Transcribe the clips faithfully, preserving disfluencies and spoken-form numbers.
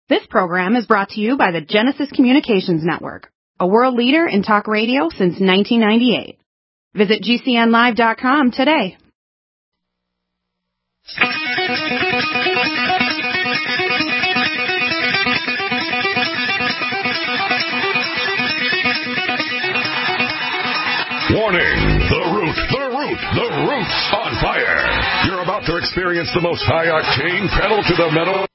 This program is brought to you by the Genesis Communications Network, a world leader in talk radio since nineteen ninety-eight. Visit G C N live dot com today. Warning! The Root, the Root, the Root's on fire! You're about to experience the most high-octane pedal to the metal.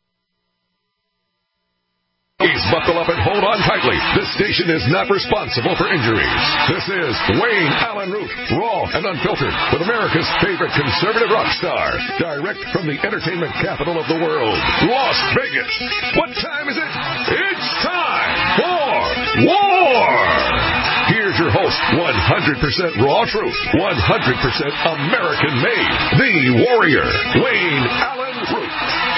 Please buckle up and hold on tightly. This station is not responsible for injuries. This is Wayne Allen Root, raw and unfiltered, with America's favorite conservative rock star, direct from the entertainment capital of the world, Las Vegas. What time is it? It's time for war! Here's your host, one hundred percent raw truth, one hundred percent American-made, the warrior, Wayne Allen Root.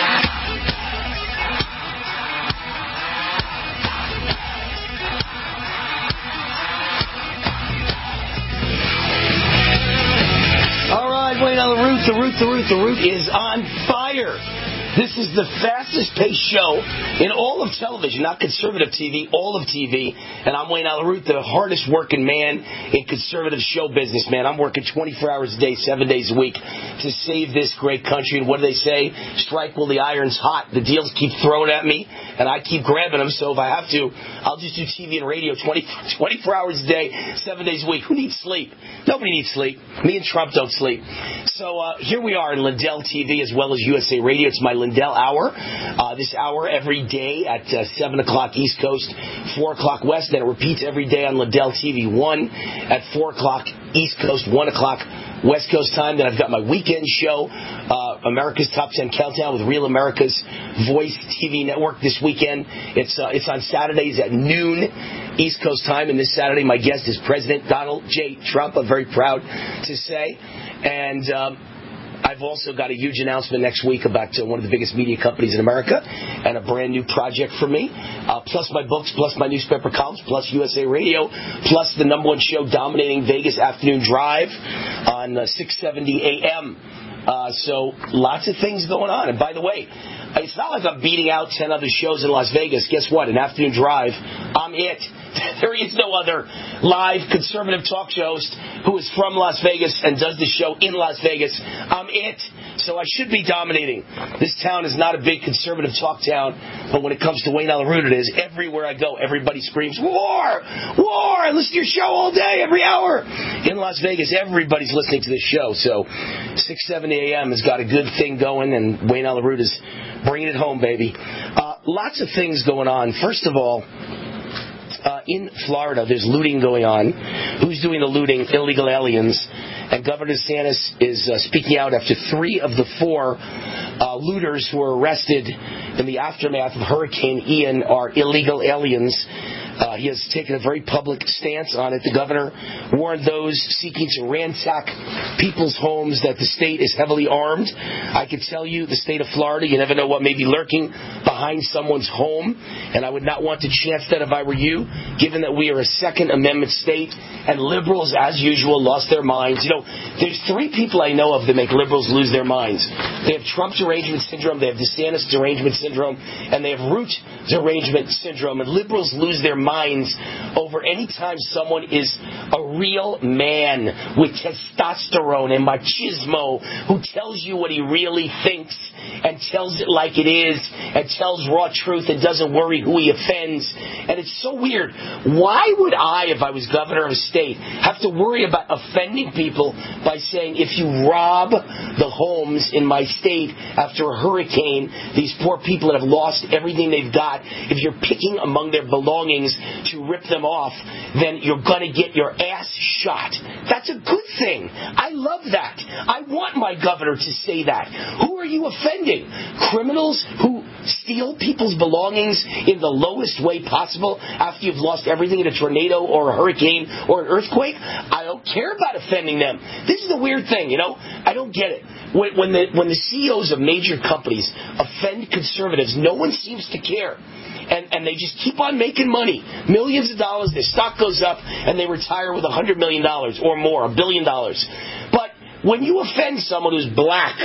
Wayne Allen Root, the Root, the Root, the Root is on fire. This is the fastest paced show in all of television, not conservative T V, all of T V. And I'm Wayne Allen Root, the hardest working man in conservative show business, man. I'm working twenty-four hours a day, seven days a week to save this great country. And what do they say? Strike while the iron's hot. The deals keep throwing at me, and I keep grabbing them. So if I have to, I'll just do T V and radio twenty, twenty-four hours a day, seven days a week. Who needs sleep? Nobody needs sleep. Me and Trump don't sleep. So uh, here we are in Lindell T V as well as U S A Radio. It's my Lindell Hour. Uh, this hour every day at uh, seven o'clock East Coast, four o'clock West. Then it repeats every day on Lindell T V one at four o'clock East Coast, one o'clock West Coast time. Then I've got my weekend show, uh, America's Top ten Countdown with Real America's Voice T V Network this weekend. It's uh, it's on Saturdays at noon East Coast time. And this Saturday, my guest is President Donald J. Trump. I'm very proud to say. And um, I've also got a huge announcement next week about uh, one of the biggest media companies in America and a brand new project for me, uh, plus my books, plus my newspaper columns, plus U S A Radio, plus the number one show dominating Vegas Afternoon Drive on uh, six seventy A M. Uh, so lots of things going on. And by the way, it's not like I'm beating out ten other shows in Las Vegas. Guess what? In Afternoon Drive, I'm it. There is no other live conservative talk show host who is from Las Vegas and does the show in Las Vegas. I'm it. So I should be dominating. This town is not a big conservative talk town, but when it comes to Wayne Allen Root, it is. Everywhere I go, everybody screams, war! War! I listen to your show all day, every hour. In Las Vegas, everybody's listening to this show. So six seventy A M has got a good thing going, and Wayne Allen Root is bringing it home, baby. Uh, lots of things going on. First of all, Uh, in Florida, there's looting going on. Who's doing the looting? Illegal aliens. And Governor DeSantis is uh, speaking out after three of the four uh, looters who were arrested in the aftermath of Hurricane Ian are illegal aliens. Uh, he has taken a very public stance on it. The governor warned those seeking to ransack people's homes that the state is heavily armed. I can tell you, the state of Florida, you never know what may be lurking behind someone's home, and I would not want to chance that if I were you, given that we are a Second Amendment state, and liberals, as usual, lost their minds. You know, there's three people I know of that make liberals lose their minds. They have Trump derangement syndrome, they have DeSantis derangement syndrome, and they have Root derangement syndrome, and liberals lose their minds over any time someone is a real man with testosterone and machismo who tells you what he really thinks and tells it like it is and tells raw truth and doesn't worry who he offends. And it's so weird. Why would I, if I was governor of a state, have to worry about offending people by saying, if you rob the homes in my state after a hurricane, these poor people that have lost everything they've got, if you're picking among their belongings to rip them off, then you're going to get your ass shot. That's a good thing. I love that. I want my governor to say that. Who are you offending? Criminals who steal people's belongings in the lowest way possible after you've lost everything in a tornado or a hurricane or an earthquake? I don't care about offending them. This is the weird thing, you know? I don't get it. When, when the when the C E Os of major companies offend conservatives, no one seems to care. And, and they just keep on making money. Millions of dollars, their stock goes up, and they retire with one hundred million dollars or more, a billion dollars. But when you offend someone who's black,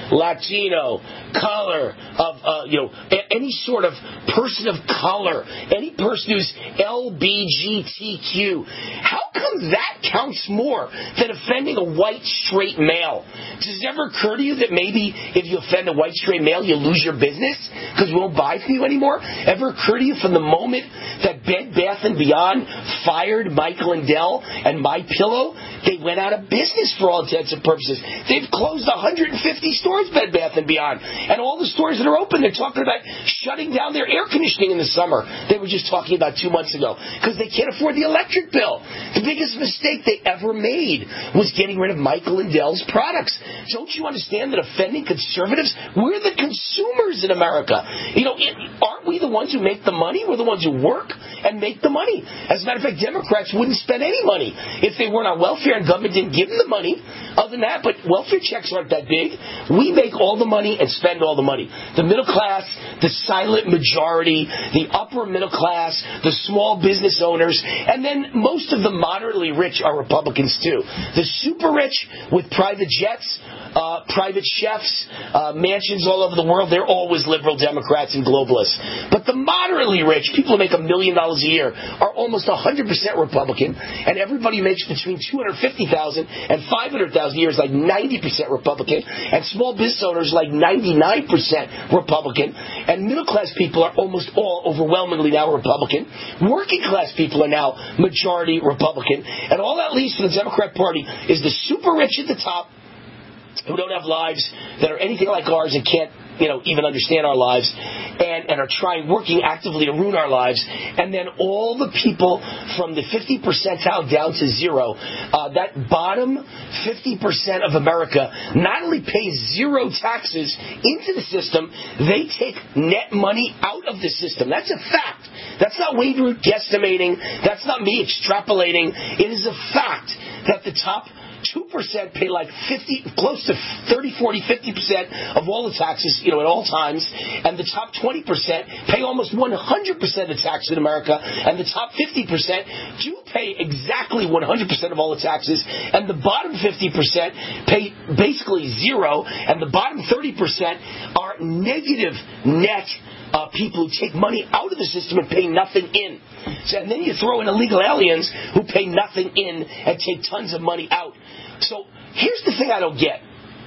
Latino, color, of uh, you know, a- any sort of person of color, any person who's L B G T Q, how come that counts more than offending a white straight male? Does it ever occur to you that maybe if you offend a white straight male, you lose your business because we won't buy from you anymore? Ever occur to you from the moment that Bed Bath and Beyond fired Michael Lindell and My Pillow, they went out of business for all intents and purposes? They've closed one hundred fifty stores, Bed Bath and Beyond, and all the stores that are open, they're talking about shutting down their air conditioning in the summer. They were just talking about two months ago because they can't afford the electric bill. The biggest mistake they ever made was getting rid of Michael Lindell's products. Don't you understand that offending conservatives, we're the consumers in America. You know, it, aren't we the ones who make the money? We're the ones who work and make the money. As a matter of fact, Democrats wouldn't spend any money if they weren't on welfare and government didn't give them the money. Other than that, but welfare checks aren't that big. We make all the money and spend all the money. The middle class, the silent majority, the upper middle class, the small business owners, and then most of the moderately rich are Republicans too. The super rich with private jets, uh, private chefs, uh, mansions all over the world, they're always liberal Democrats and globalists. But the moderately rich, people who make a million dollars a year, are almost one hundred percent Republican, and everybody who makes between two hundred fifty thousand dollars and five hundred thousand dollars a year is like ninety percent Republican, and small business owners like ninety-nine percent Republican, and middle class people are almost all overwhelmingly now Republican. Working class people are now majority Republican, and all that leaves for the Democrat Party is the super rich at the top who don't have lives that are anything like ours and can't, you know, even understand our lives, and, and are trying, working actively to ruin our lives. And then all the people from the fifty percentile down to zero, uh, that bottom fifty percent of America not only pays zero taxes into the system, they take net money out of the system. That's a fact. That's not Wade Root guesstimating. That's not me extrapolating. It is a fact that the top two percent pay like fifty, close to thirty, forty, fifty percent of all the taxes, you know, at all times, and the top twenty percent pay almost one hundred percent of the tax in America, and the top fifty percent do pay exactly one hundred percent of all the taxes, and the bottom fifty percent pay basically zero, and the bottom thirty percent are negative net Uh, people who take money out of the system and pay nothing in. So, and then you throw in illegal aliens who pay nothing in and take tons of money out. So here's the thing I don't get.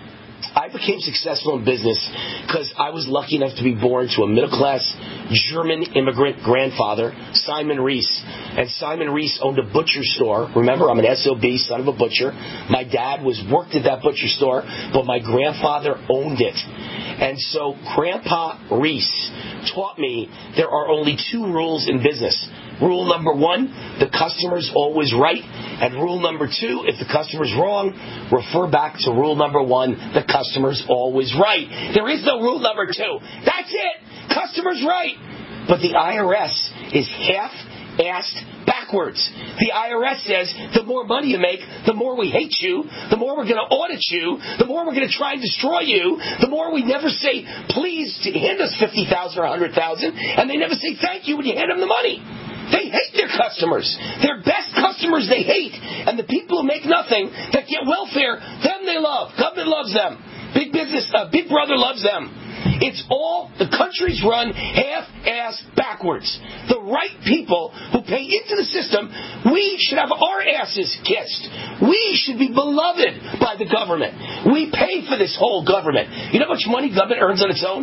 I became successful in business because I was lucky enough to be born to a middle-class German immigrant grandfather, Simon Reese. And Simon Reese owned a butcher store. Remember, I'm an S O B, son of a butcher. My dad was worked at that butcher store, but my grandfather owned it. And so Grandpa Reese taught me there are only two rules in business. Rule number one, the customer's always right. And rule number two, if the customer's wrong, refer back to rule number one, the customer's always right. There is no rule number two. That's it. Customer's right. But the I R S is half-assed backwards. The I R S says the more money you make, the more we hate you, the more we're going to audit you, the more we're going to try and destroy you, the more we never say, please hand us fifty thousand dollars or one hundred thousand dollars, and they never say thank you when you hand them the money. They hate their customers. Their best customers they hate. And the people who make nothing, that get welfare, them they love. Government loves them. Big business, uh, Big Brother loves them. It's all, the country's run half-ass backwards. The right people who pay into the system, we should have our asses kissed. We should be beloved by the government. We pay for this whole government. You know how much money government earns on its own?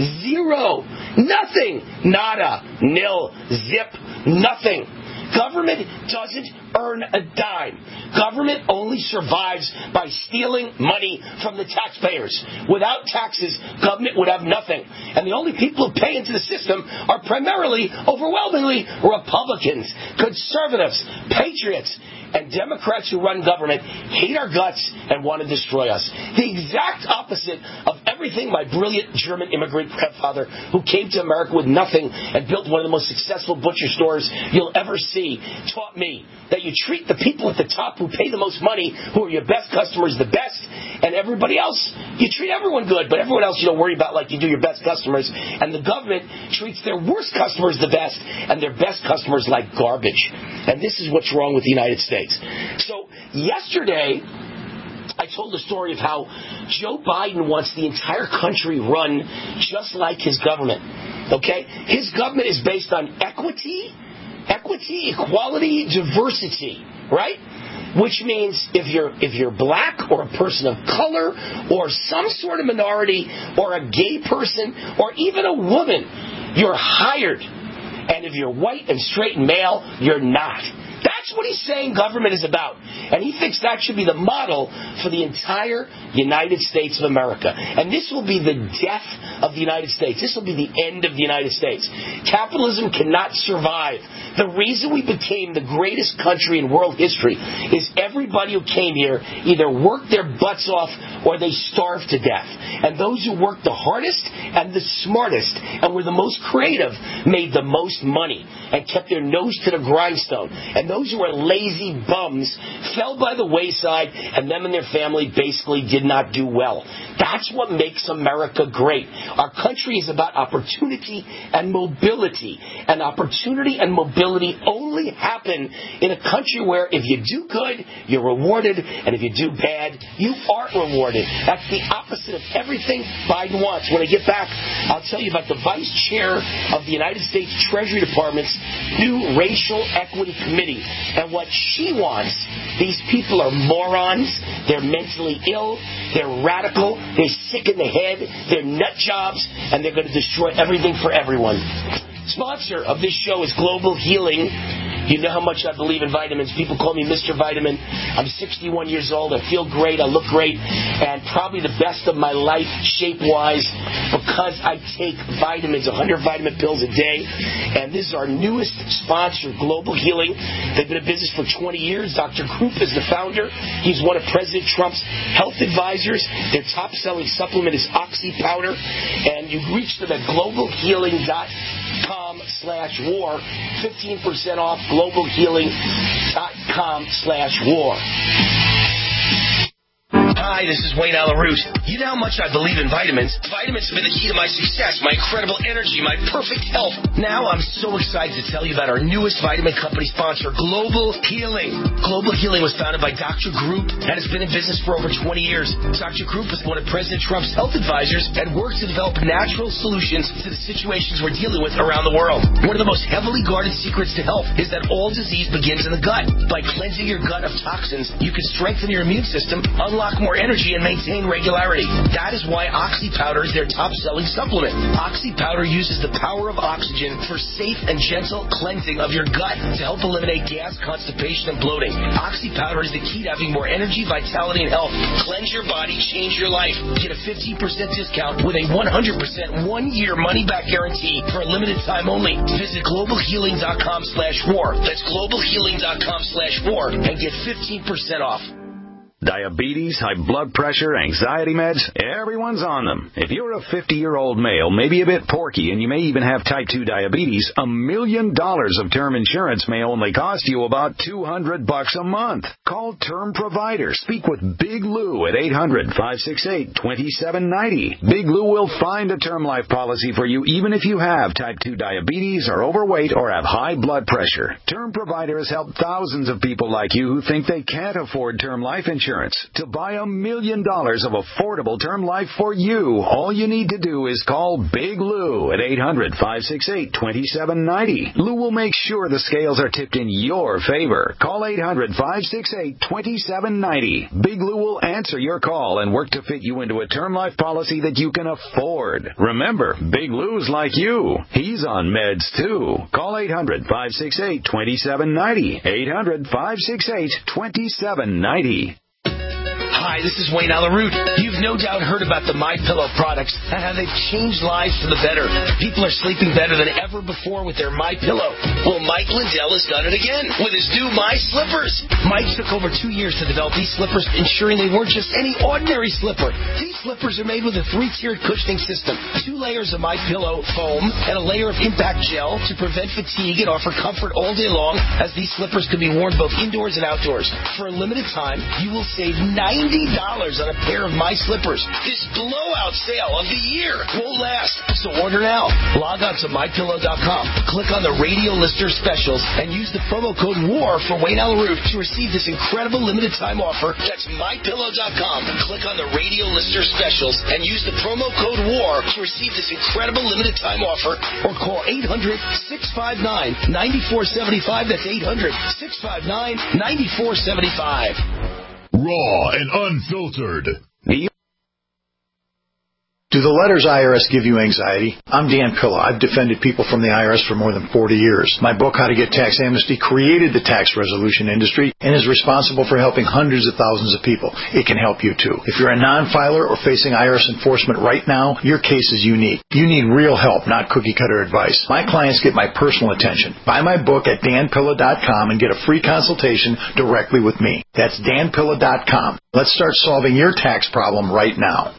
Zero. Nothing. Nada. Nil. Zip. Nothing. Government doesn't earn a dime. Government only survives by stealing money from the taxpayers. Without taxes, government would have nothing. And the only people who pay into the system are primarily, overwhelmingly, Republicans, conservatives, patriots, and Democrats who run government hate our guts and want to destroy us. The exact opposite of everything my brilliant German immigrant grandfather, who came to America with nothing and built one of the most successful butcher stores you'll ever see, taught me that you treat the people at the top who pay the most money, who are your best customers, the best, and everybody else, you treat everyone good, but everyone else you don't worry about like you do your best customers. And the government treats their worst customers the best, and their best customers like garbage. And this is what's wrong with the United States. So yesterday, I told the story of how Joe Biden wants the entire country run just like his government. Okay? His government is based on equity, equity, equality, diversity, right? Which means if you're if you're black or a person of color or some sort of minority or a gay person or even a woman, you're hired. And if you're white and straight and male, you're not. That's what he's saying government is about. And he thinks that should be the model for the entire United States of America. And this will be the death of the United States. This will be the end of the United States. Capitalism cannot survive. The reason we became the greatest country in world history is everybody who came here either worked their butts off or they starved to death. And those who worked the hardest and the smartest and were the most creative made the most money and kept their nose to the grindstone. And those who were lazy bums fell by the wayside, and them and their family basically did not do well. That's what makes America great. Our country is about opportunity and mobility. And opportunity and mobility only happen in a country where if you do good, you're rewarded, and if you do bad, you aren't rewarded. That's the opposite of everything Biden wants. When I get back, I'll tell you about the vice chair of the United States Treasury Department's new Racial Equity Committee and what she wants. These people are morons. They're mentally ill. They're radical. They're sick in the head. They're nut jobs. And they're going to destroy everything for everyone. Sponsor of this show is Global Healing. You know how much I believe in vitamins. People call me Mister Vitamin. I'm sixty-one years old. I feel great. I look great. And probably the best of my life shape-wise because I take vitamins, one hundred vitamin pills a day. And this is our newest sponsor, Global Healing. They've been in business for twenty years. Doctor Krupp is the founder. He's one of President Trump's health advisors. Their top-selling supplement is Oxy Powder. And you reach them at global healing dot com slash war. fifteen percent off global healing dot com slash war. Hi, this is Wayne Allen Root. You know how much I believe in vitamins. Vitamins have been the key to my success, my incredible energy, my perfect health. Now I'm so excited to tell you about our newest vitamin company sponsor, Global Healing. Global Healing was founded by Doctor Krupp and has been in business for over twenty years. Doctor Krupp is one of President Trump's health advisors and works to develop natural solutions to the situations we're dealing with around the world. One of the most heavily guarded secrets to health is that all disease begins in the gut. By cleansing your gut of toxins, you can strengthen your immune system, unlock more energy, and maintain regularity. That is why Oxy Powder is their top-selling supplement. Oxy Powder uses the power of oxygen for safe and gentle cleansing of your gut to help eliminate gas, constipation, and bloating. Oxy Powder is the key to having more energy, vitality, and health. Cleanse your body, change your life. Get a fifteen percent discount with a one hundred percent one-year money-back guarantee for a limited time only. Visit global healing dot com slash war. That's global healing dot com slash war and get fifteen percent off. Diabetes, high blood pressure, anxiety meds, everyone's on them. If you're a fifty-year-old male, maybe a bit porky, and you may even have type two diabetes, a million dollars of term insurance may only cost you about two hundred bucks a month. Call Term Provider. Speak with Big Lou at eight hundred, five six eight, two seven nine zero. Big Lou will find a term life policy for you even if you have type two diabetes, are overweight, or have high blood pressure. Term Provider has helped thousands of people like you who think they can't afford term life insurance. To buy a million dollars of affordable term life for you, all you need to do is call Big Lou at eight hundred, five six eight, two seven nine zero. Lou will make sure the scales are tipped in your favor. Call eight hundred, five six eight, two seven nine zero. Big Lou will answer your call and work to fit you into a term life policy that you can afford. Remember, Big Lou's like you. He's on meds too. Call eight hundred, five six eight, two seven nine zero. eight hundred, five six eight, two seven nine zero. Hi, this is Wayne Allen Root. You've no doubt heard about the MyPillow products and how they've changed lives for the better. People are sleeping better than ever before with their MyPillow. Well, Mike Lindell has done it again with his new My Slippers. Mike took over two years to develop these slippers, ensuring they weren't just any ordinary slipper. These slippers are made with a three-tiered cushioning system, two layers of MyPillow foam, and a layer of impact gel to prevent fatigue and offer comfort all day long, as these slippers can be worn both indoors and outdoors. For a limited time, you will save ninety ninety dollars on a pair of my slippers. This blowout sale of the year won't last. So order now. Log on to my pillow dot com. Click on the radio lister specials and use the promo code WAR for Wayne Allen Root to receive this incredible limited time offer. That's my pillow dot com. Click on the radio lister specials and use the promo code WAR to receive this incredible limited time offer, or call eight hundred, six five nine, nine four seven five. That's eight hundred, six five nine, nine four seven five. Raw and unfiltered. Do the letters I R S give you anxiety? I'm Dan Pilla. I've defended people from the I R S for more than forty years. My book, How to Get Tax Amnesty, created the tax resolution industry and is responsible for helping hundreds of thousands of people. It can help you, too. If you're a non-filer or facing I R S enforcement right now, your case is unique. You need real help, not cookie-cutter advice. My clients get my personal attention. Buy my book at dan pilla dot com and get a free consultation directly with me. That's dan pilla dot com. Let's start solving your tax problem right now.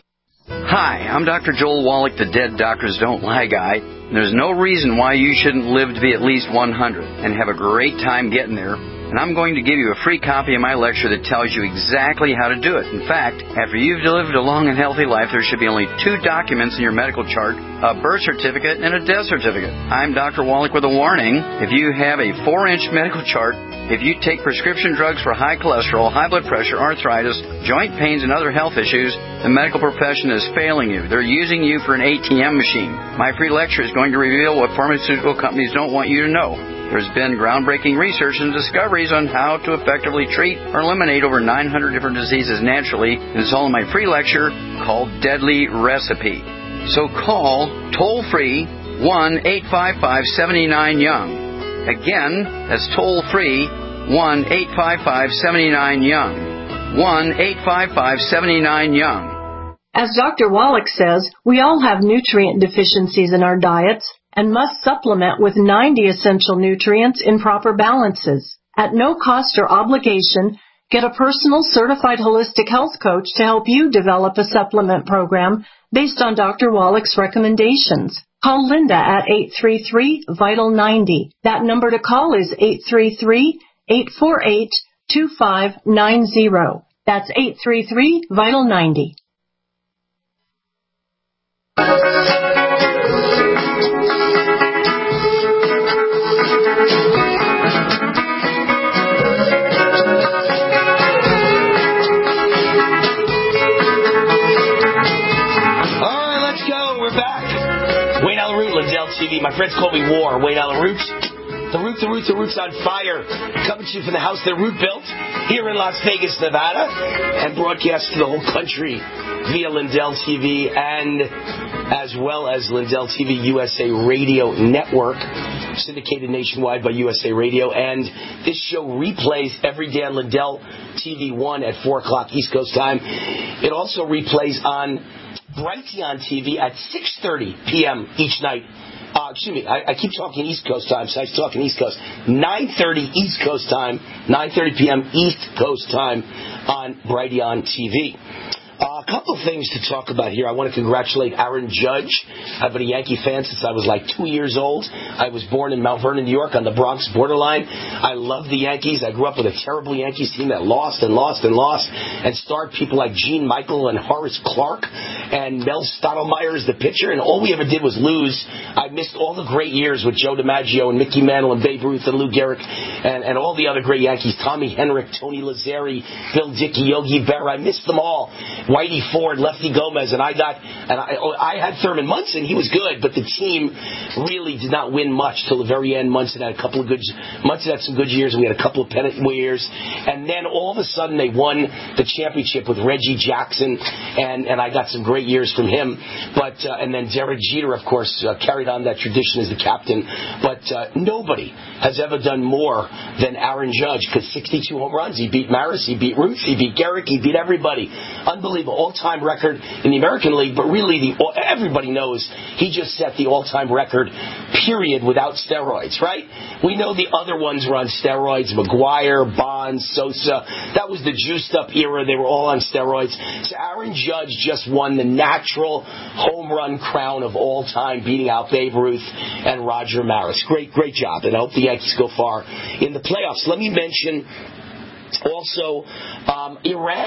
Hi, I'm Doctor Joel Wallach, the Dead Doctors Don't Lie guy. There's no reason why you shouldn't live to be at least one hundred and have a great time getting there. And I'm going to give you a free copy of my lecture that tells you exactly how to do it. In fact, after you've lived a long and healthy life, there should be only two documents in your medical chart, a birth certificate and a death certificate. I'm Doctor Wallach with a warning. If you have a four-inch medical chart, if you take prescription drugs for high cholesterol, high blood pressure, arthritis, joint pains, and other health issues, the medical profession is failing you. They're using you for an A T M machine. My free lecture is going to reveal what pharmaceutical companies don't want you to know. There's been groundbreaking research and discoveries on how to effectively treat or eliminate over nine hundred different diseases naturally, and it's all in my free lecture called Deadly Recipe. So call toll-free one eight five five, seven nine, young. Again, that's toll-free one eight five five, seven nine, young. one eight five five, seven nine, young. As Doctor Wallach says, we all have nutrient deficiencies in our diets and must supplement with ninety essential nutrients in proper balances. At no cost or obligation, get a personal certified holistic health coach to help you develop a supplement program based on Doctor Wallach's recommendations. Call Linda at eight three three, vital ninety. That number to call is eight three three, eight four eight, two five nine zero. That's eight three three, vital ninety. T V. My friends call me War. Wayne Allen Root. The Root, the Root, the Root's on fire. Coming to you from the house that Root built here in Las Vegas, Nevada, and broadcast to the whole country via Lindell T V and as well as Lindell T V U S A Radio Network, syndicated nationwide by U S A Radio. And this show replays every day on Lindell T V one at four o'clock East Coast time. It also replays on Brighteon T V at six thirty p.m. each night. Uh, excuse me, I, I keep talking East Coast time, so I was talking East Coast. nine thirty East Coast time, nine thirty p.m. East Coast time on Brighteon T V. Uh, a couple of things to talk about here. I want to congratulate Aaron Judge. I've been a Yankee fan since I was like two years old. I was born in Mount Vernon, New York, on the Bronx borderline. I love the Yankees. I grew up with a terrible Yankees team that lost and lost and lost and starred people like Gene Michael and Horace Clark and Mel Stottlemyre as the pitcher, and all we ever did was lose. I missed all the great years with Joe DiMaggio and Mickey Mantle and Babe Ruth and Lou Gehrig and, and all the other great Yankees, Tommy Henrich, Tony Lazzeri, Bill Dickey, Yogi Berra. I missed them all. Whitey Ford, Lefty Gomez, and I got, and I, I had Thurman Munson. He was good, but the team really did not win much till the very end. Munson had a couple of good, Munson had some good years, and we had a couple of pennant years. And then all of a sudden they won the championship with Reggie Jackson, and, and I got some great years from him. But uh, and then Derek Jeter, of course, uh, carried on that tradition as the captain. But uh, nobody has ever done more than Aaron Judge, because sixty-two home runs. He beat Maris, he beat Ruth, he beat Gehrig, he beat everybody. Unbelievable. All-time record in the American League, but really the everybody knows he just set the all-time record, period, without steroids, right? We know the other ones were on steroids, McGuire, Bonds, Sosa. That was the juiced-up era. They were all on steroids. So Aaron Judge just won the natural home run crown of all time, beating out Babe Ruth and Roger Maris. Great, great job, and I hope the Yankees go far in the playoffs. Let me mention also um, Iran.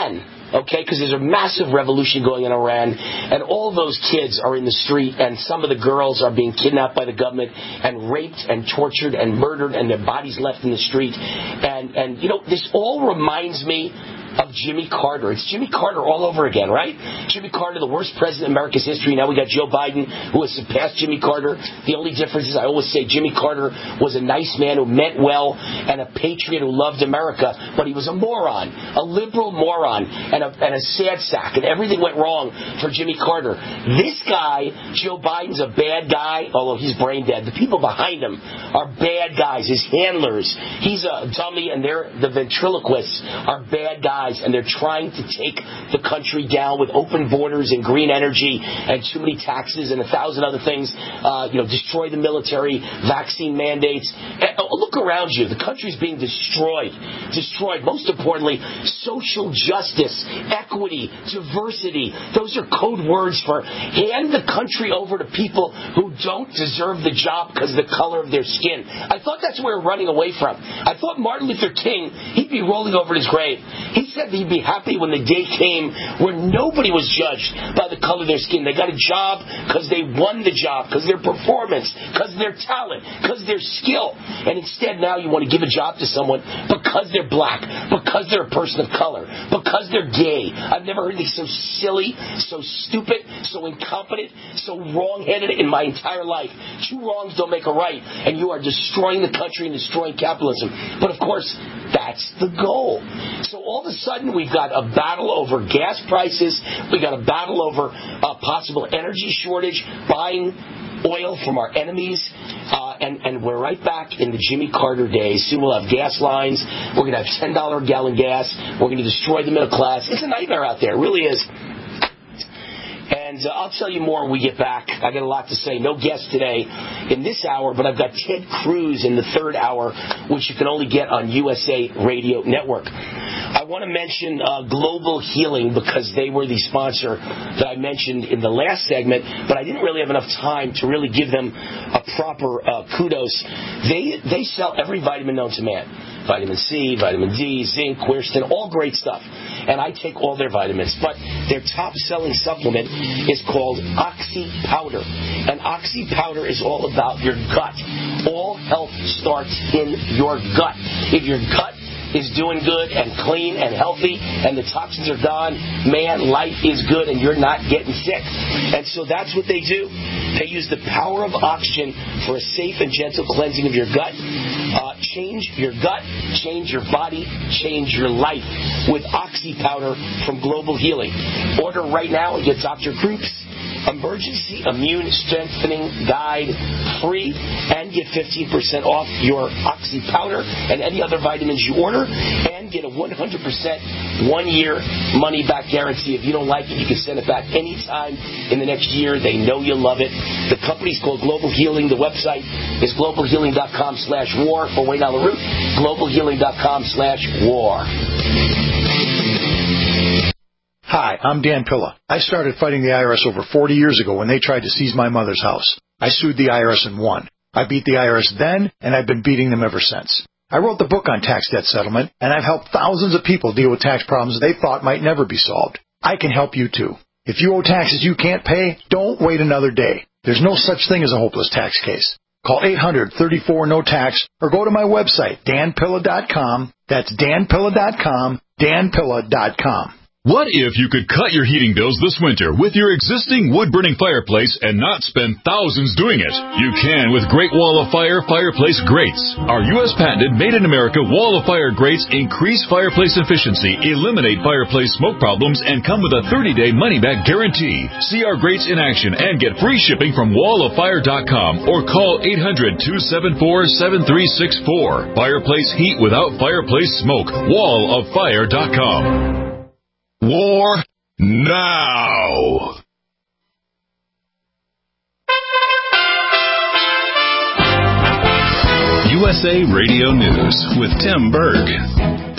okay, because there's a massive revolution going in Iran, and all those kids are in the street, and some of the girls are being kidnapped by the government and raped and tortured and murdered, and their bodies left in the street. And, and you know, this all reminds me of Jimmy Carter. It's Jimmy Carter all over again, right? Jimmy Carter, the worst president in America's history. Now we got Joe Biden, who has surpassed Jimmy Carter. The only difference is I always say Jimmy Carter was a nice man who meant well and a patriot who loved America, but he was a moron, a liberal moron, and a, and a sad sack, and everything went wrong for Jimmy Carter. This guy, Joe Biden's a bad guy, although he's brain dead. The people behind him are bad guys, his handlers. He's a dummy, and they're the ventriloquists are bad guys. And they're trying to take the country down with open borders and green energy and too many taxes and a thousand other things. Uh, you know, destroy the military, vaccine mandates. And, oh, look around you. The country's being destroyed. Destroyed. Most importantly, social justice, equity, diversity. Those are code words for hand the country over to people who don't deserve the job because of the color of their skin. I thought that's where we're running away from. I thought Martin Luther King, he'd be rolling over in his grave. He said he'd be happy when the day came where nobody was judged by the color of their skin. They got a job because they won the job, because of their performance, because of their talent, because of their skill. And instead now you want to give a job to someone because they're black, because they're a person of color, because they're gay. I've never heard anything so silly, so stupid, so incompetent, so wrong-headed in my entire life. Two wrongs don't make a right, and you are destroying the country and destroying capitalism. But of course, that's the goal. So all of a sudden, we've got a battle over gas prices. We've got a battle over a possible energy shortage, buying oil from our enemies, uh, and, and we're right back in the Jimmy Carter days. Soon we'll have gas lines. We're going to have ten dollars a gallon gas. We're going to destroy the middle class. It's a nightmare out there. It really is. And uh, I'll tell you more when we get back. I got a lot to say. No guest today in this hour, but I've got Ted Cruz in the third hour, which you can only get on U S A Radio Network. I want to mention uh, Global Healing because they were the sponsor that I mentioned in the last segment, but I didn't really have enough time to really give them a proper uh, kudos. They they sell every vitamin known to man. Vitamin C, vitamin D, zinc, quercetin, all great stuff. And I take all their vitamins. But their top-selling supplement is called Oxy Powder. And Oxy Powder is all about your gut. All health starts in your gut. If your gut is doing good and clean and healthy and the toxins are gone, man, life is good and you're not getting sick. And so that's what they do. They use the power of oxygen for a safe and gentle cleansing of your gut. Uh, change your gut, change your body, change your life with Oxy Powder from Global Healing. Order right now and get Doctor Group's Emergency Immune Strengthening Guide free and get fifteen percent off your Oxy Powder and any other vitamins you order, and get a one hundred percent one-year money-back guarantee. If you don't like it, you can send it back anytime in the next year. They know you'll love it. The company's called Global Healing. The website is global healing dot com slash war for Wayne Allen Root, global healing dot com slash war. Hi, I'm Dan Pilla. I started fighting the I R S over forty years ago when they tried to seize my mother's house. I sued the I R S and won. I beat the I R S then, and I've been beating them ever since. I wrote the book on tax debt settlement, and I've helped thousands of people deal with tax problems they thought might never be solved. I can help you too. If you owe taxes you can't pay, don't wait another day. There's no such thing as a hopeless tax case. Call eight hundred, thirty-four, no tax or go to my website, dan pilla dot com. That's dan pilla dot com, dan pilla dot com. What if you could cut your heating bills this winter with your existing wood-burning fireplace and not spend thousands doing it? You can with Great Wall of Fire fireplace grates. Our U S patented made-in-America Wall of Fire grates increase fireplace efficiency, eliminate fireplace smoke problems, and come with a thirty-day money-back guarantee. See our grates in action and get free shipping from wall of fire dot com or call eight hundred, two seven four, seven three six four. Fireplace heat without fireplace smoke. wall of fire dot com. War now! U S A Radio News with Tim Berg.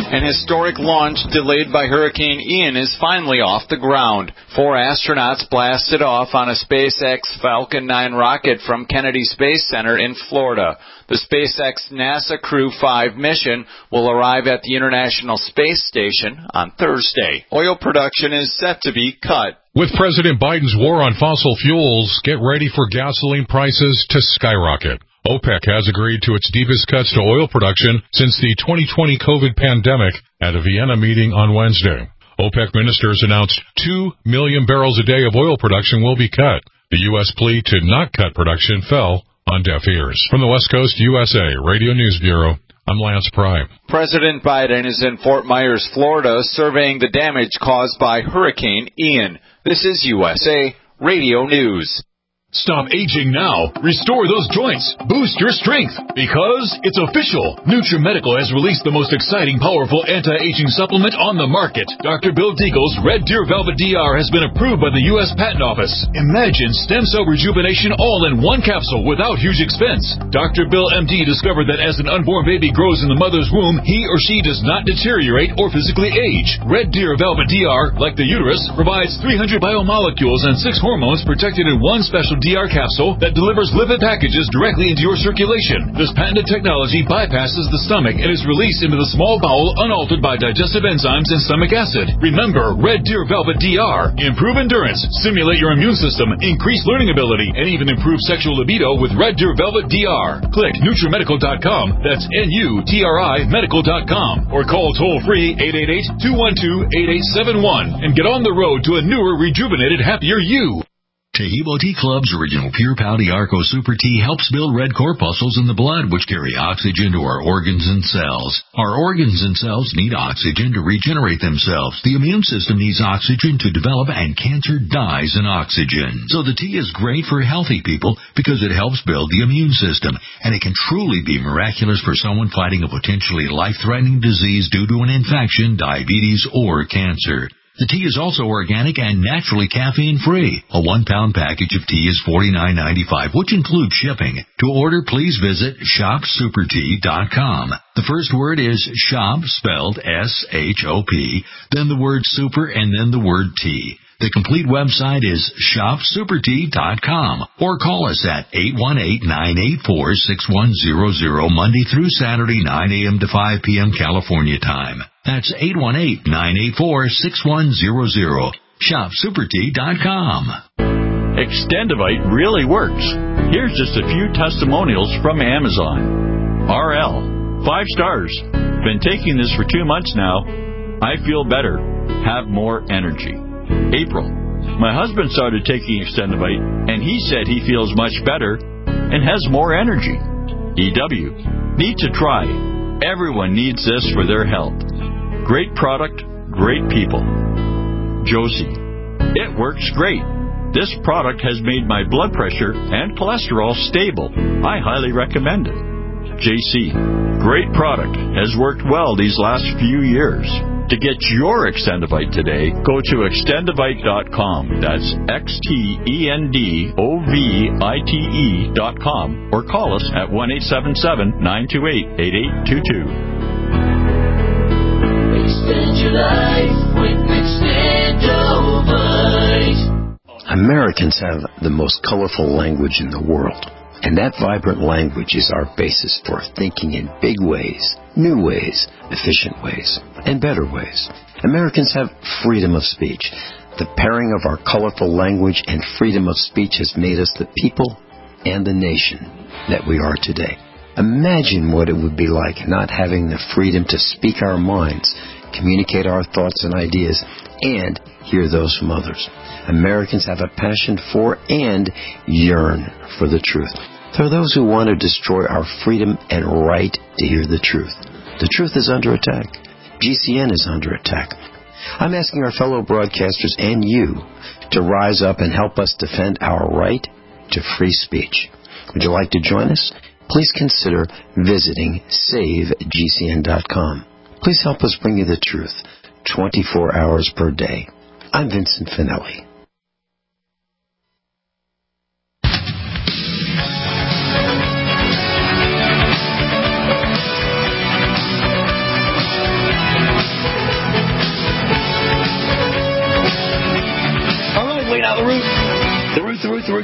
An historic launch delayed by Hurricane Ian is finally off the ground. Four astronauts blasted off on a SpaceX Falcon nine rocket from Kennedy Space Center in Florida. The SpaceX NASA Crew five mission will arrive at the International Space Station on Thursday. Oil production is set to be cut. With President Biden's war on fossil fuels, get ready for gasoline prices to skyrocket. OPEC has agreed to its deepest cuts to oil production since the twenty twenty COVID pandemic at a Vienna meeting on Wednesday. OPEC ministers announced two million barrels a day of oil production will be cut. The U S plea to not cut production fell on deaf ears. From the West Coast U S A Radio News Bureau, I'm Lance Prime. President Biden is in Fort Myers, Florida, surveying the damage caused by Hurricane Ian. This is U S A Radio News. Stop aging now. Restore those joints. Boost your strength. Because it's official. NutriMedical has released the most exciting, powerful anti-aging supplement on the market. Doctor Bill Deagle's Red Deer Velvet D R has been approved by the U S Patent Office. Imagine stem cell rejuvenation all in one capsule without huge expense. Doctor Bill M D discovered that as an unborn baby grows in the mother's womb, he or she does not deteriorate or physically age. Red Deer Velvet D R, like the uterus, provides three hundred biomolecules and six hormones protected in one special D R capsule that delivers lipid packages directly into your circulation. This patented technology bypasses the stomach and is released into the small bowel unaltered by digestive enzymes and stomach acid. Remember, Red Deer Velvet D R. Improve endurance, stimulate your immune system, increase learning ability, and even improve sexual libido with Red Deer Velvet D R. Click NutriMedical dot com, that's N U T R I medical dot com, or call toll-free eight eight eight, two one two, eight eight seven one and get on the road to a newer, rejuvenated, happier you. Taheebo Tea Club's original Pure Pouty Arco Super Tea helps build red corpuscles in the blood, which carry oxygen to our organs and cells. Our organs and cells need oxygen to regenerate themselves. The immune system needs oxygen to develop, and cancer dies in oxygen. So the tea is great for healthy people because it helps build the immune system, and it can truly be miraculous for someone fighting a potentially life-threatening disease due to an infection, diabetes, or cancer. The tea is also organic and naturally caffeine-free. A one-pound package of tea is forty-nine ninety-five, which includes shipping. To order, please visit shop super tea dot com. The first word is shop, spelled S H O P, then the word super, and then the word tea. The complete website is shop super tea dot com, or call us at eight one eight, nine eight four, six one zero zero Monday through Saturday, nine a.m. to five p.m. California time. That's eight one eight, nine eight four, six one zero zero. shop super tea dot com. Extendivite really works. Here's just a few testimonials from Amazon. R L, five stars. Been taking this for two months now. I feel better. Have more energy. April, my husband started taking Extendivite, and he said he feels much better and has more energy. E W, need to try. Everyone needs this for their health. Great product, great people. Josie, it works great. This product has made my blood pressure and cholesterol stable. I highly recommend it. J C, great product. Has worked well these last few years. To get your Extendivite today, go to extendivite dot com. That's X T E N D O V I T E dot com, or call us at one eight seven seven, nine two eight, eight eight two two. Extend your life with Extendivite. Americans have the most colorful language in the world. And that vibrant language is our basis for thinking in big ways, new ways, efficient ways, and better ways. Americans have freedom of speech. The pairing of our colorful language and freedom of speech has made us the people and the nation that we are today. Imagine what it would be like not having the freedom to speak our minds, communicate our thoughts and ideas, and hear those from others. Americans have a passion for and yearn for the truth. There are those who want to destroy our freedom and right to hear the truth. The truth is under attack. G C N is under attack. I'm asking our fellow broadcasters and you to rise up and help us defend our right to free speech. Would you like to join us? Please consider visiting save G C N dot com. Please help us bring you the truth twenty-four hours per day. I'm Vincent Finelli.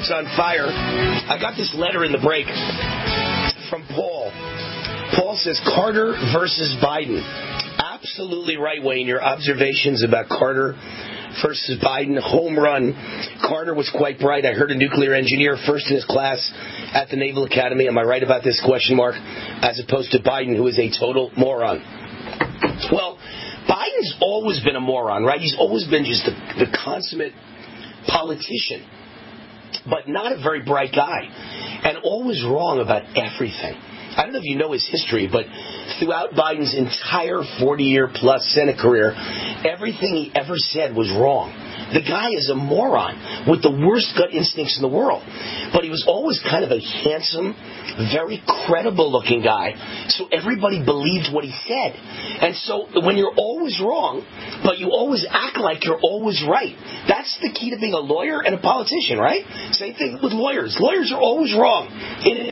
Root's on fire. I got this letter in the break from Paul. Paul says Carter versus Biden. Absolutely right, Wayne. Your observations about Carter versus Biden, home run. Carter was quite bright. I heard a nuclear engineer, first in his class at the Naval Academy. Am I right about this, question mark? As opposed to Biden, who is a total moron. Well, Biden's always been a moron, right? He's always been just the, the consummate politician, but not a very bright guy, and always wrong about everything. I don't know if you know his history, but throughout Biden's entire forty-year-plus Senate career, everything he ever said was wrong. The guy is a moron with the worst gut instincts in the world. But he was always kind of a handsome, very credible-looking guy, so everybody believed what he said. And so when you're always wrong, but you always act like you're always right, that's the key to being a lawyer and a politician, right? Same thing with lawyers. Lawyers are always wrong. In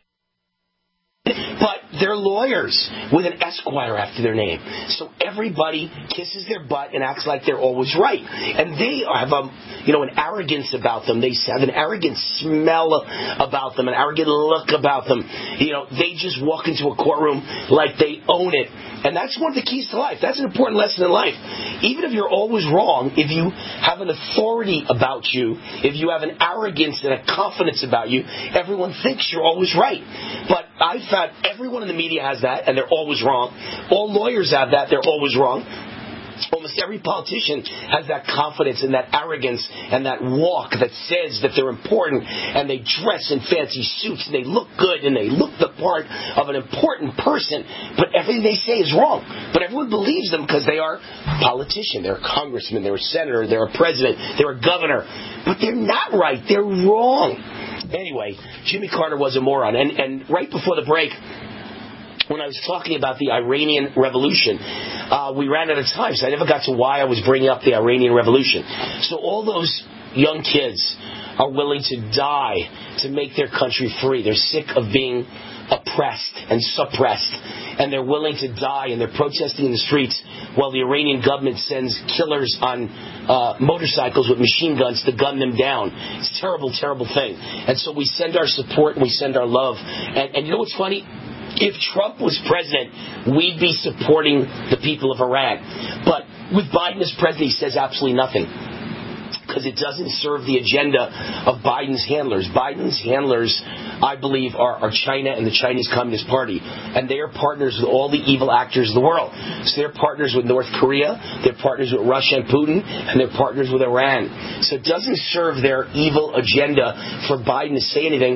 But they're lawyers with an Esquire after their name. So everybody kisses their butt and acts like they're always right. And they have a, you know, an arrogance about them. They have an arrogant smell about them, an arrogant look about them. You know, they just walk into a courtroom like they own it. And that's one of the keys to life. That's an important lesson in life. Even if you're always wrong, if you have an authority about you, if you have an arrogance and a confidence about you, everyone thinks you're always right. But I found everyone in the media has that, and they're always wrong. All lawyers have that, they're always wrong. Almost every politician has that confidence and that arrogance and that walk that says that they're important, and they dress in fancy suits and they look good and they look the part of an important person, but everything they say is wrong. But everyone believes them because they are a politician, they're a congressman, they're a senator, they're a president, they're a governor. But they're not right, they're wrong. Anyway, Jimmy Carter was a moron. And, and right before the break, when I was talking about the Iranian Revolution, uh, we ran out of time, so I never got to why I was bringing up the Iranian Revolution. So all those young kids are willing to die to make their country free. They're sick of being oppressed and suppressed, and they're willing to die, and they're protesting in the streets while the Iranian government sends killers on uh, motorcycles with machine guns to gun them down. It's a terrible, terrible thing. And so we send our support and we send our love. And, and you know what's funny? If Trump was president, we'd be supporting the people of Iran. But with Biden as president, he says absolutely nothing, because it doesn't serve the agenda of Biden's handlers. Biden's handlers, I believe, are, are China and the Chinese Communist Party. And they are partners with all the evil actors of the world. So they're partners with North Korea, they're partners with Russia and Putin, and they're partners with Iran. So it doesn't serve their evil agenda for Biden to say anything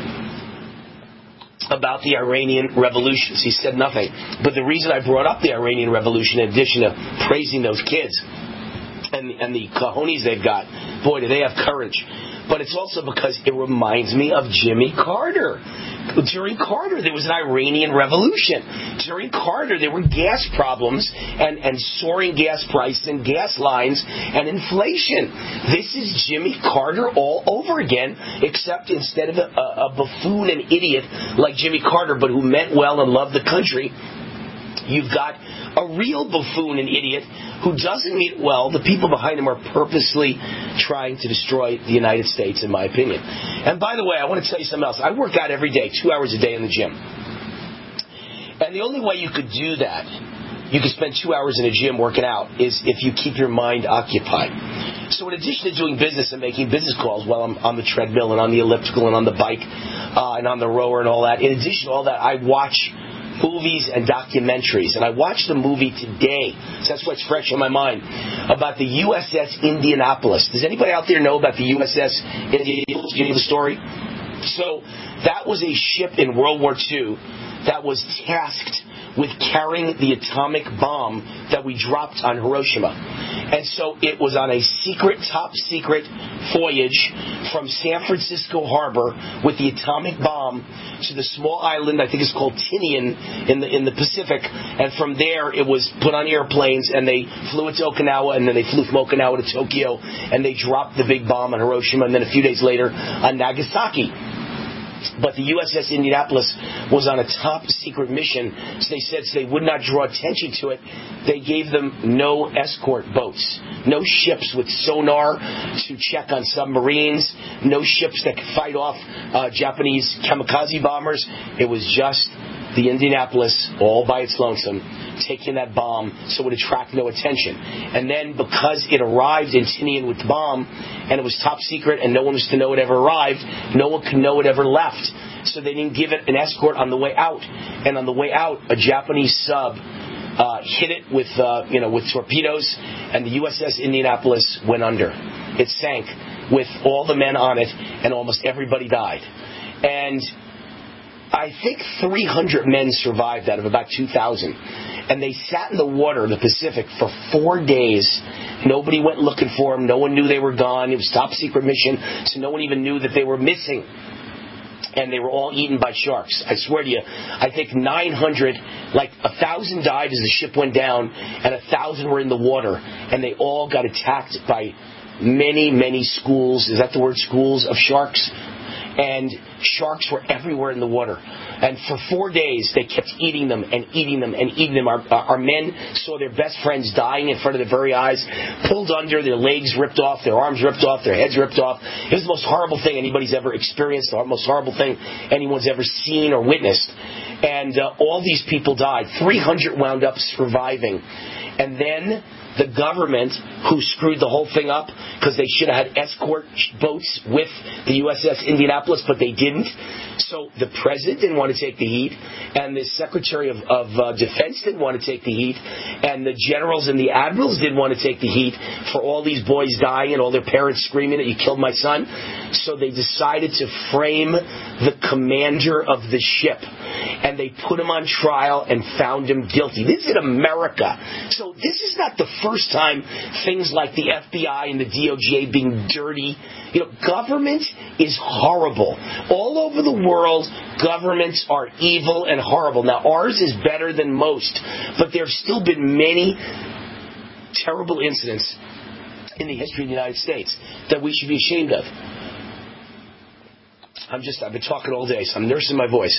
about the Iranian revolutions. He said nothing. But the reason I brought up the Iranian Revolution, in addition to praising those kids and, and the cojones they've got, boy, do they have courage. But it's also because it reminds me of Jimmy Carter. During Carter, there was an Iranian revolution. During Carter, there were gas problems and, and soaring gas prices and gas lines and inflation. This is Jimmy Carter all over again, except instead of a, a buffoon and idiot like Jimmy Carter, but who meant well and loved the country, you've got a real buffoon and idiot who doesn't mean well. The people behind him are purposely trying to destroy the United States, in my opinion. And by the way, I want to tell you something else. I work out every day, two hours a day in the gym. And the only way you could do that, you could spend two hours in a gym working out, is if you keep your mind occupied. So in addition to doing business and making business calls while I'm on the treadmill and on the elliptical and on the bike uh, and on the rower and all that, in addition to all that, I watch movies and documentaries. And I watched a movie today, so that's what's fresh in my mind, about the U S S Indianapolis. Does anybody out there know about the U S S Indianapolis? Do you know the story? So that was a ship in World War Two that was tasked with carrying the atomic bomb that we dropped on Hiroshima. And so it was on a secret, top secret voyage from San Francisco Harbor with the atomic bomb to the small island, I think it's called Tinian, in the in the Pacific. And from there, it was put on airplanes, and they flew it to Okinawa, and then they flew from Okinawa to Tokyo, and they dropped the big bomb on Hiroshima, and then a few days later on Nagasaki. But the U S S Indianapolis was on a top secret mission, so they said so they would not draw attention to it. They gave them no escort boats, no ships with sonar to check on submarines, no ships that could fight off uh, Japanese kamikaze bombers. It was just the Indianapolis, all by its lonesome, taking that bomb so it would attract no attention. And then because it arrived in Tinian with the bomb, and it was top secret and no one was to know it ever arrived, no one could know it ever left. So they didn't give it an escort on the way out. And on the way out, a Japanese sub uh, hit it with, uh, you know, with torpedoes, and the U S S Indianapolis went under. It sank with all the men on it, and almost everybody died. And I think three hundred men survived out of about two thousand. And they sat in the water in the Pacific for four days. Nobody went looking for them. No one knew they were gone. It was a top secret mission, so no one even knew that they were missing. And they were all eaten by sharks. I swear to you, I think nine hundred, like one thousand died as the ship went down, and one thousand were in the water. And they all got attacked by many, many schools. Is that the word, schools of sharks? And sharks were everywhere in the water. And for four days, they kept eating them and eating them and eating them. Our, our men saw their best friends dying in front of their very eyes, pulled under, their legs ripped off, their arms ripped off, their heads ripped off. It was the most horrible thing anybody's ever experienced, the most horrible thing anyone's ever seen or witnessed. And uh, all these people died. three hundred wound up surviving. And then the government, who screwed the whole thing up because they should have had escort boats with the U S S Indianapolis, but they didn't. So the president didn't want to take the heat, and the secretary of, of uh, defense didn't want to take the heat, and the generals and the admirals didn't want to take the heat for all these boys dying and all their parents screaming that you killed my son. So they decided to frame the commander of the ship, and they put him on trial and found him guilty. This is in America. So this is not the first time things like the F B I and the D O J being dirty. You know, government is horrible. All over the world, governments are evil and horrible. Now, ours is better than most, but there have still been many terrible incidents in the history of the United States that we should be ashamed of. I'm just, I've been talking all day, so I'm nursing my voice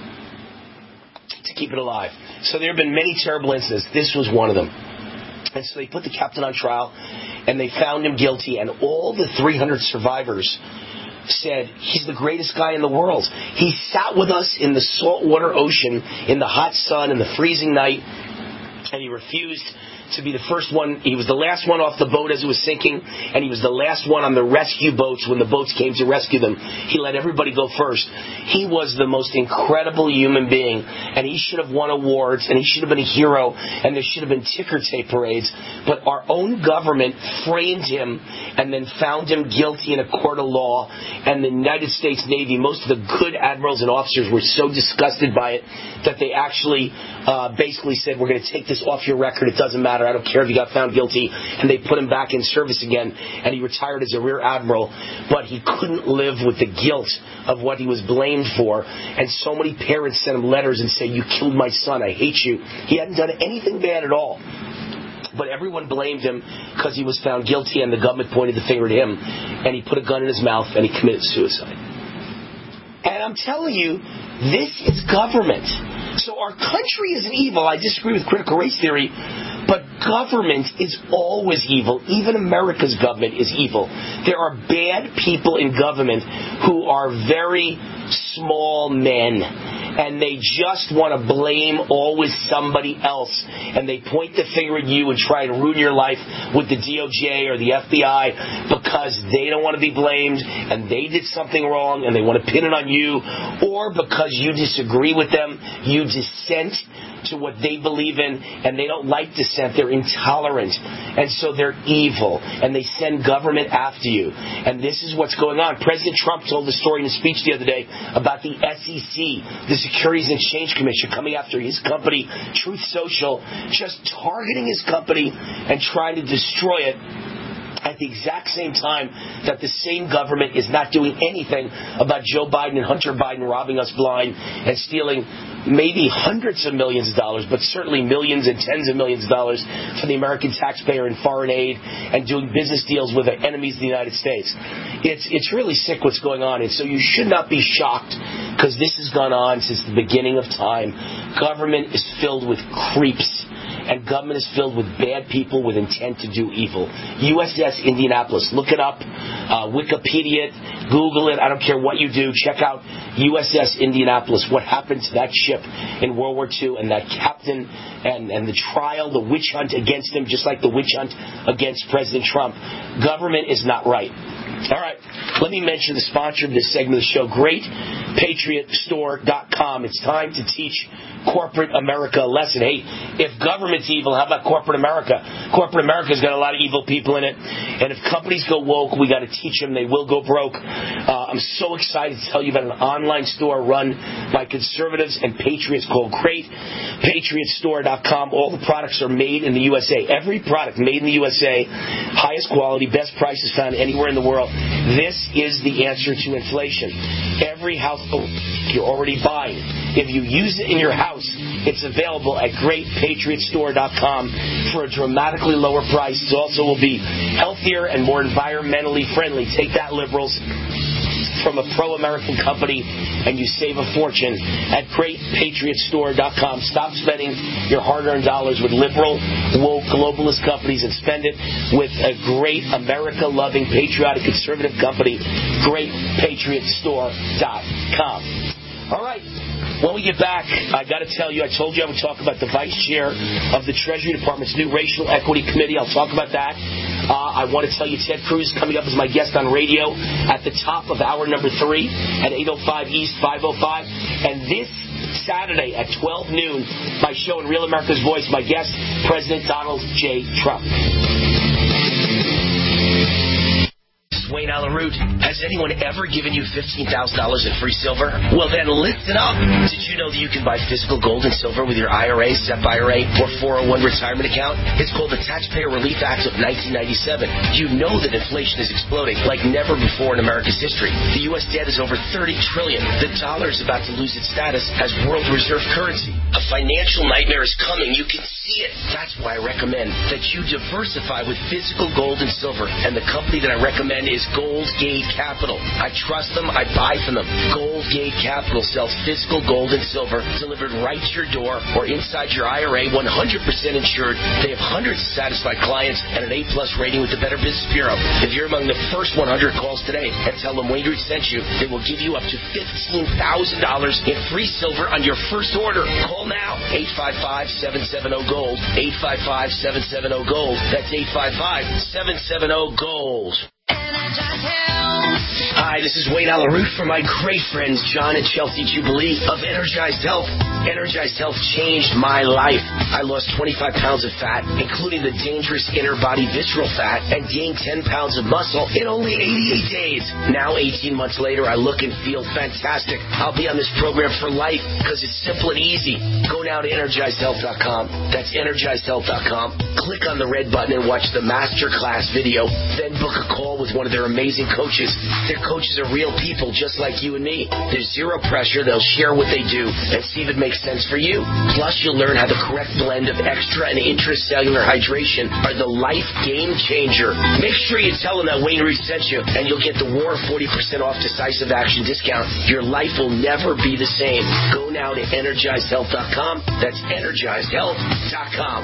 to keep it alive. So there have been many terrible incidents. This was one of them. And so they put the captain on trial, and they found him guilty, and all the three hundred survivors said, he's the greatest guy in the world. He sat with us in the saltwater ocean, in the hot sun, in the freezing night, and he refused to be the first one. He was the last one off the boat as it was sinking, and he was the last one on the rescue boats when the boats came to rescue them. He let everybody go first. He was the most incredible human being, and he should have won awards, and he should have been a hero, and there should have been ticker tape parades. But our own government framed him and then found him guilty in a court of law, and the United States Navy, most of the good admirals and officers were so disgusted by it that they actually uh, basically said, we're going to take this off your record. It doesn't matter. I don't care if you got found guilty. And they put him back in service again, and he retired as a rear admiral. But he couldn't live with the guilt of what he was blamed for. And so many parents sent him letters and say, you killed my son. I hate you. He hadn't done anything bad at all. But everyone blamed him because he was found guilty, and the government pointed the finger at him. And he put a gun in his mouth, and he committed suicide. And I'm telling you, this is government. So our country isn't evil. I disagree with critical race theory, but government is always evil. Even America's government is evil. There are bad people in government who are very small men, and they just want to blame always somebody else, and they point the finger at you and try to ruin your life with the D O J or the F B I because they don't want to be blamed, and they did something wrong, and they want to pin it on you, or because you disagree with them, you dissent to what they believe in, and they don't like dissent. They're intolerant, and so they're evil, and they send government after you. And this is what's going on. President Trump told the story in a speech the other day about the S E C, the Securities and Exchange Commission, coming after his company, Truth Social, just targeting his company and trying to destroy it. at the exact same time that the same government is not doing anything about Joe Biden and Hunter Biden robbing us blind and stealing maybe hundreds of millions of dollars, but certainly millions and tens of millions of dollars for the American taxpayer in foreign aid and doing business deals with their enemies of the United States. It's it's really sick what's going on, and so you should not be shocked because this has gone on since the beginning of time. Government is filled with creeps. And government is filled with bad people with intent to do evil. U S S Indianapolis. Look it up. Uh, Wikipedia it. Google it. I don't care what you do. Check out U S S Indianapolis. What happened to that ship in World War Two and that captain and, and the trial, the witch hunt against him, just like the witch hunt against President Trump. Government is not right. All right, let me mention the sponsor of this segment of the show, Great Patriot Store dot com. It's time to teach corporate America a lesson. Hey, if government's evil, how about corporate America? Corporate America's got a lot of evil people in it. And if companies go woke, we got to teach them. They will go broke. Uh, I'm so excited to tell you about an online store run by conservatives and patriots called Great Patriot Store dot com. All the products are made in the U S A. Every product made in the U S A, highest quality, best prices found anywhere in the world. This is the answer to inflation. Every household you're already buying, if you use it in your house, it's available at Great Patriot Store dot com for a dramatically lower price. It also will be healthier and more environmentally friendly. Take that, liberals. From a pro-American company, and you save a fortune at Great Patriot Store dot com. Stop spending your hard-earned dollars with liberal, woke, globalist companies and spend it with a great America-loving, patriotic, conservative company, Great Patriot Store dot com. All right. When we get back, I got to tell you, I told you I would talk about the vice chair of the Treasury Department's new Racial Equity Committee. I'll talk about that. Uh, I want to tell you Ted Cruz is coming up as my guest on radio at the top of hour number three at eight oh five East, five oh five. And this Saturday at twelve noon, my show in Real America's Voice, my guest, President Donald J. Trump. Wayne Allen Root, has anyone ever given you fifteen thousand dollars in free silver? Well, then listen up. Did you know that you can buy physical gold and silver with your I R A, S E P I R A, or four oh one retirement account? It's called the Taxpayer Relief Act of nineteen ninety-seven. You know that inflation is exploding like never before in America's history. The U S debt is over thirty trillion dollars. The dollar is about to lose its status as world reserve currency. A financial nightmare is coming. You can see it. That's why I recommend that you diversify with physical gold and silver. And the company that I recommend is Goldgate Capital. I trust them. I buy from them. Goldgate Capital sells physical gold and silver delivered right to your door or inside your I R A, one hundred percent insured. They have hundreds of satisfied clients and an A-plus rating with the Better Business Bureau. If you're among the first one hundred calls today and tell them Wayne Root sent you, they will give you up to fifteen thousand dollars in free silver on your first order. Call now. eight five five, seven seven zero, GOLD. eight five five, seven seven zero, GOLD. That's eight five five, seven seven zero, GOLD. Hi, this is Wayne Allen Root for my great friends John and Chelsea Jubilee of Energized Health. Energized Health changed my life. I lost twenty-five pounds of fat, including the dangerous inner body visceral fat, and gained ten pounds of muscle in only eighty-eight days. Now, eighteen months later, I look and feel fantastic. I'll be on this program for life because it's simple and easy. Go now to Energized Health dot com. That's Energized Health dot com. Click on the red button and watch the masterclass video. Then book a call with one of their amazing coaches. Their coaches are real people just like you and me. There's zero pressure. They'll share what they do and see if it makes sense for you. Plus, you'll learn how the correct blend of extra and intracellular hydration are the life game changer. Make sure you tell them that Wayne Root sent you, and you'll get the War forty percent off decisive action discount. Your life will never be the same. Go now to Energized Health dot com. That's Energized Health dot com.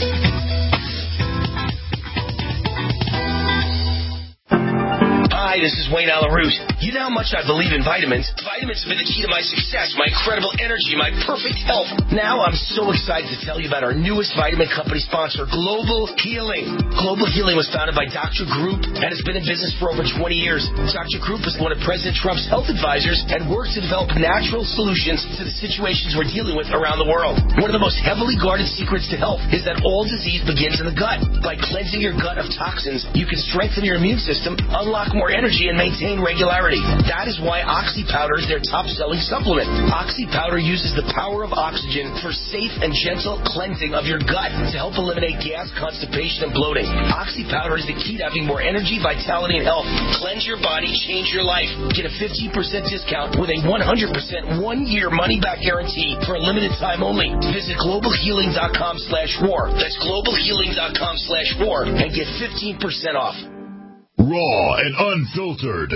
Hi, this is Wayne Allen Root. You know how much I believe in vitamins. Vitamins have been the key to my success, my incredible energy, my perfect health. Now I'm so excited to tell you about our newest vitamin company sponsor, Global Healing. Global Healing was founded by Doctor Group and has been in business for over twenty years. Doctor Group is one of President Trump's health advisors and works to develop natural solutions to the situations we're dealing with around the world. One of the most heavily guarded secrets to health is that all disease begins in the gut. By cleansing your gut of toxins, you can strengthen your immune system, unlock more energy and maintain regularity. That is why Oxy Powder is their top-selling supplement. Oxy Powder uses the power of oxygen for safe and gentle cleansing of your gut to help eliminate gas, constipation, and bloating. Oxy Powder is the key to having more energy, vitality, and health. Cleanse your body, change your life. Get a fifteen percent discount with a one hundred percent one-year money-back guarantee for a limited time only. Visit global healing dot com slash war. That's global healing dot com slash war and get fifteen percent off. Raw and unfiltered.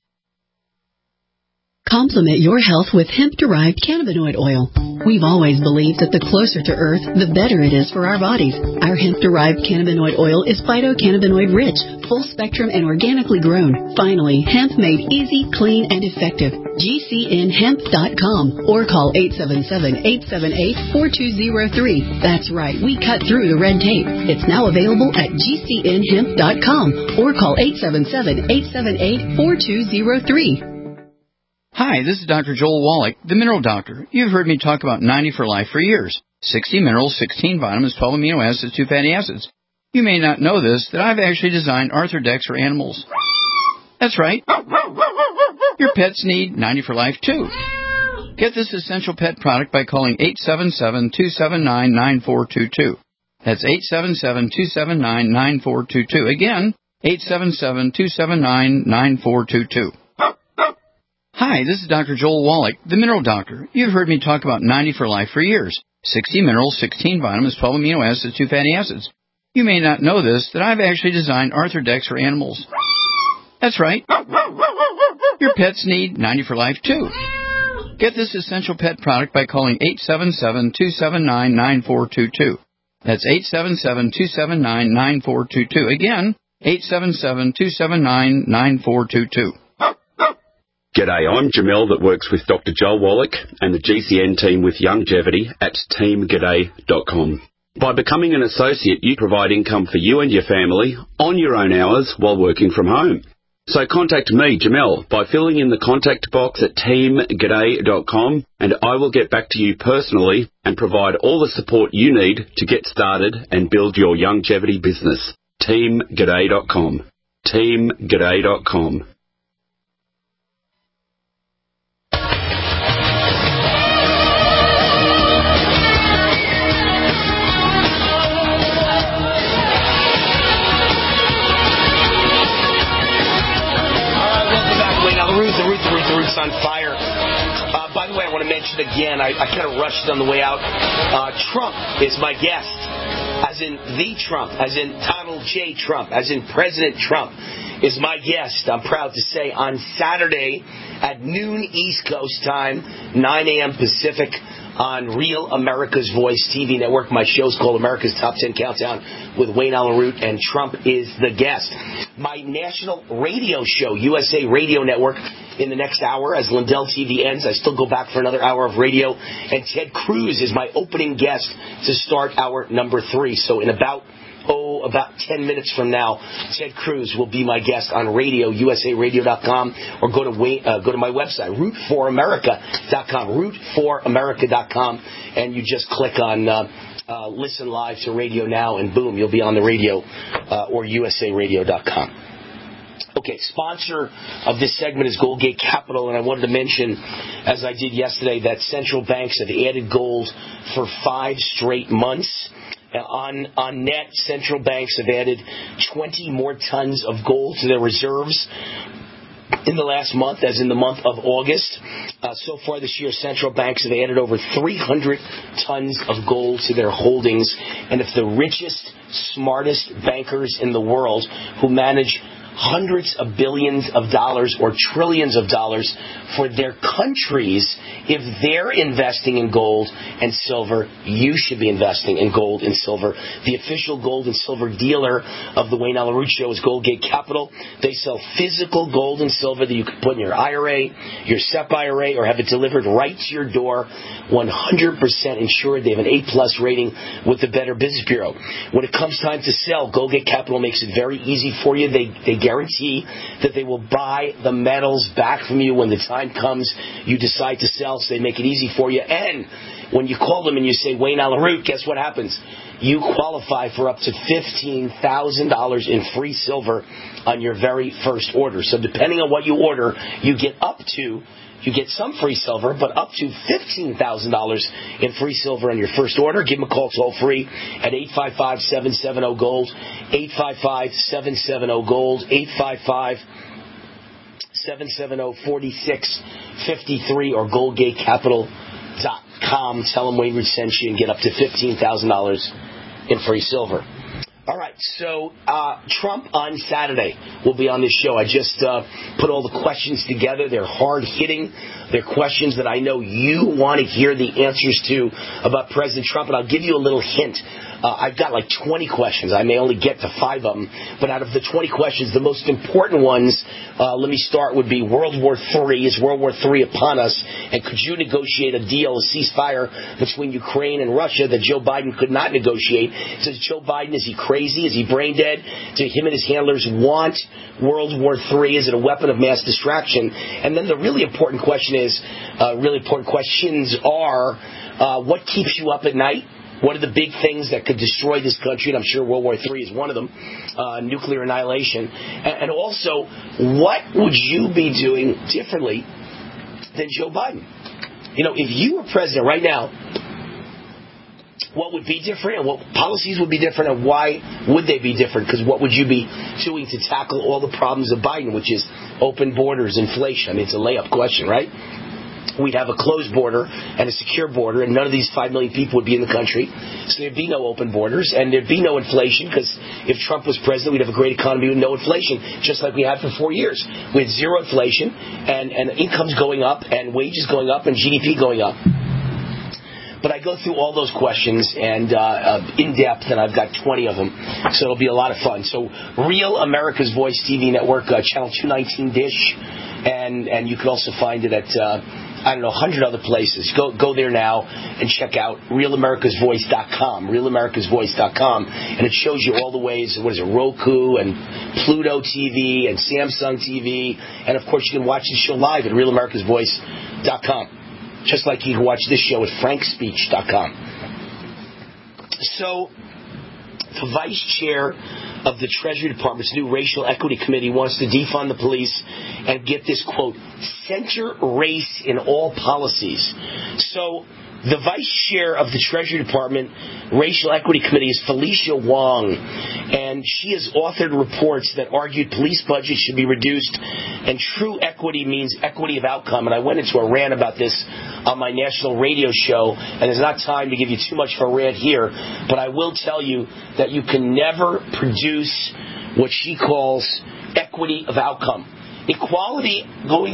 Complement your health with hemp-derived cannabinoid oil. We've always believed that the closer to Earth, the better it is for our bodies. Our hemp-derived cannabinoid oil is phytocannabinoid-rich, full-spectrum, and organically grown. Finally, hemp made easy, clean, and effective. G C N hemp dot com or call eight seven seven, eight seven eight, four two zero three. That's right, we cut through the red tape. It's now available at G C N hemp dot com or call eight seven seven, eight seven eight, four two zero three. Hi, this is Doctor Joel Wallach, the Mineral Doctor. You've heard me talk about ninety for Life for years. sixty minerals, sixteen vitamins, twelve amino acids, two fatty acids. You may not know this, that I've actually designed Arthrodex for animals. That's right. Your pets need ninety for Life, too. Get this essential pet product by calling eight seven seven, two seven nine, nine four two two. That's eight seven seven, two seven nine, nine four two two. Again, eight seven seven, two seven nine, nine four two two. Hi, this is Doctor Joel Wallach, the Mineral Doctor. You've heard me talk about ninety for Life for years. sixty minerals, sixteen vitamins, twelve amino acids, two fatty acids. You may not know this, that I've actually designed Arthrodex for animals. That's right. Your pets need ninety for Life, too. Get this essential pet product by calling eight seven seven, two seven nine, nine four two two. That's eight seven seven, two seven nine, nine four two two. Again, eight seven seven, two seven nine, nine four two two. G'day, I'm Jamel that works with Doctor Joel Wallach and the G C N team with Longevity at team g'day dot com. By becoming an associate, you provide income for you and your family on your own hours while working from home. So contact me, Jamel, by filling in the contact box at team g'day dot com and I will get back to you personally and provide all the support you need to get started and build your longevity business. team g'day dot com. team g'day dot com. The Root, the Root, the Root's on fire. Uh, by the way, I want to mention again, I, I kind of rushed on the way out. Uh, Trump is my guest, as in the Trump, as in Donald J. Trump, as in President Trump is my guest, I'm proud to say, on Saturday at noon East Coast time, nine a.m. Pacific, on Real America's Voice T V network. My show's called America's Top ten Countdown with Wayne Allen Root, and Trump is the guest. My national radio show, U S A Radio Network, in the next hour as Lindell T V ends. I still go back for another hour of radio. And Ted Cruz is my opening guest to start hour number three. So in about Oh, about ten minutes from now, Ted Cruz will be my guest on radio, U S A radio dot com, or go to uh, go to my website, root for america dot com, root for america dot com, and you just click on uh, uh, listen live to radio now, and boom, you'll be on the radio, uh, or U S A radio dot com. Okay, sponsor of this segment is Goldgate Capital, and I wanted to mention, as I did yesterday, that central banks have added gold for five straight months. On, on net, central banks have added twenty more tons of gold to their reserves in the last month, as in the month of August. Uh, so far this year, central banks have added over three hundred tons of gold to their holdings. And if the richest, smartest bankers in the world who manage hundreds of billions of dollars or trillions of dollars for their countries, if they're investing in gold and silver, you should be investing in gold and silver. The official gold and silver dealer of the Wayne Allen Root Show is Goldgate Capital. They sell physical gold and silver that you can put in your I R A, your S E P I R A, or have it delivered right to your door, one hundred percent insured. They have an A plus rating with the Better Business Bureau. When it comes time to sell, Goldgate Capital makes it very easy for you. They, they guarantee that they will buy the metals back from you when the time comes you decide to sell, so they make it easy for you. And when you call them and you say Wayne Allen Root, guess what happens? You qualify for up to fifteen thousand dollars in free silver on your very first order. So depending on what you order, you get up to, you get some free silver, but up to fifteen thousand dollars in free silver on your first order. Give them a call toll free at eight five five, seven seven zero, GOLD, eight five five, seven seven zero, GOLD, eight five five, seven seven zero, four six five three, or gold gate capital dot com. Tell them Wayne Root sent you and get up to fifteen thousand dollars in free silver. All right, so uh, Trump on Saturday will be on this show. I just uh, put all the questions together. They're hard-hitting. They're questions that I know you want to hear the answers to about President Trump, and I'll give you a little hint. Uh, I've got like twenty questions. I may only get to five of them, but out of the twenty questions, the most important ones, uh, let me start, would be World War Three. Is World War Three upon us? And could you negotiate a deal, a ceasefire between Ukraine and Russia that Joe Biden could not negotiate? Says Joe Biden, is he crazy? Is he brain dead? Do him and his handlers want World War Three? Is it a weapon of mass distraction? And then the really important question is, uh, really important questions are, uh, what keeps you up at night? What are the big things that could destroy this country? And I'm sure World War Three is one of them, uh, nuclear annihilation. And, and also, what would you be doing differently than Joe Biden? You know, if you were president right now, what would be different and what policies would be different and why would they be different? Because what would you be doing to tackle all the problems of Biden, which is open borders, inflation? I mean, it's a layup question, right? We'd have a closed border and a secure border, and none of these five million people would be in the country. So there'd be no open borders, and there'd be no inflation, because if Trump was president, we'd have a great economy with no inflation, just like we had for four years. We had zero inflation, and, and incomes going up, and wages going up, and G D P going up. But I go through all those questions and uh, uh, in depth, and I've got twenty of them, so it'll be a lot of fun. So Real America's Voice T V Network, uh, channel two nineteen Dish, and and you can also find it at uh, I don't know, a hundred other places. Go go there now and check out real americas voice dot com, real americas voice dot com, and it shows you all the ways. What is it, Roku and Pluto T V and Samsung T V, and of course you can watch the show live at real americas voice dot com. Just like you can watch this show at frank speech dot com. So, the vice chair of the Treasury Department's new Racial Equity Committee wants to defund the police and get this, quote, center race in all policies. So, the vice chair of the Treasury Department Racial Equity Committee is Felicia Wong, and she has authored reports that argued police budgets should be reduced, and true equity means equity of outcome. And I went into a rant about this on my national radio show, and there's not time to give you too much of a rant here, but I will tell you that you can never produce what she calls equity of outcome. Equality going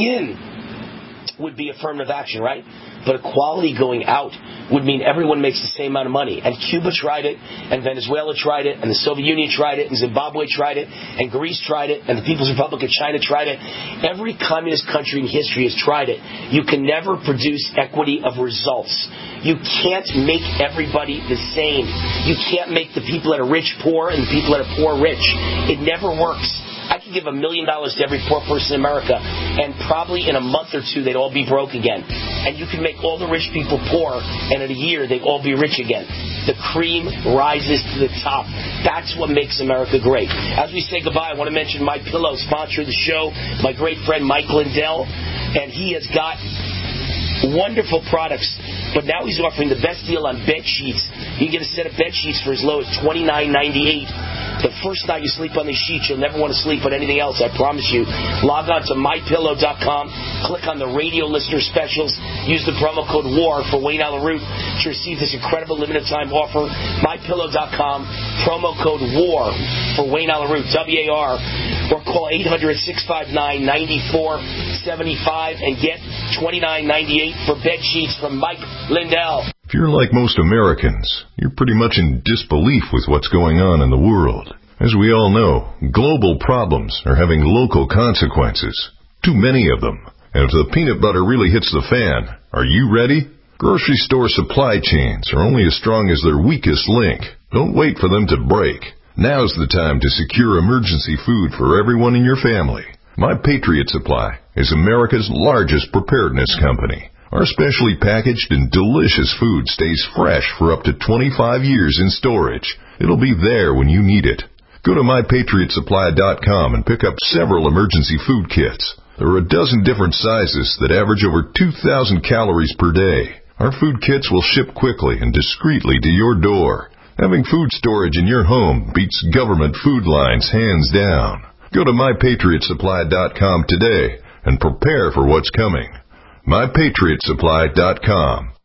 in would be affirmative action, right? But equality going out would mean everyone makes the same amount of money. And Cuba tried it, and Venezuela tried it, and the Soviet Union tried it, and Zimbabwe tried it, and Greece tried it, and the People's Republic of China tried it. Every communist country in history has tried it. You can never produce equity of results. You can't make everybody the same. You can't make the people that are rich poor and the people that are poor rich. It never works. I could give a million dollars to every poor person in America, and probably in a month or two they'd all be broke again. And you can make all the rich people poor, and in a year they'd all be rich again. The cream rises to the top. That's what makes America great. As we say goodbye, I want to mention My Pillow, sponsor of the show, my great friend Mike Lindell, and he has got wonderful products, but now he's offering the best deal on bed sheets. You can get a set of bed sheets for as low as twenty-nine ninety-eight. The first night you sleep on these sheets, you'll never want to sleep on anything else, I promise you. Log on to my pillow dot com, click on the radio listener specials, use the promo code WAR for Wayne Allen Root to receive this incredible limited time offer. my pillow dot com, promo code WAR for Wayne Allen Root, W A R, or call eight hundred, six five nine, nine four seven five and get twenty-nine ninety-eight for bed sheets from Mike Lindell. If you're like most Americans, you're pretty much in disbelief with what's going on in the world. As we all know, global problems are having local consequences. Too many of them. And if the peanut butter really hits the fan, are you ready? Grocery store supply chains are only as strong as their weakest link. Don't wait for them to break. Now's the time to secure emergency food for everyone in your family. My Patriot Supply is America's largest preparedness company. Our specially packaged and delicious food stays fresh for up to twenty-five years in storage. It'll be there when you need it. Go to my patriot supply dot com and pick up several emergency food kits. There are a dozen different sizes that average over two thousand calories per day. Our food kits will ship quickly and discreetly to your door. Having food storage in your home beats government food lines hands down. Go to my patriot supply dot com today and prepare for what's coming. my patriot supply dot com.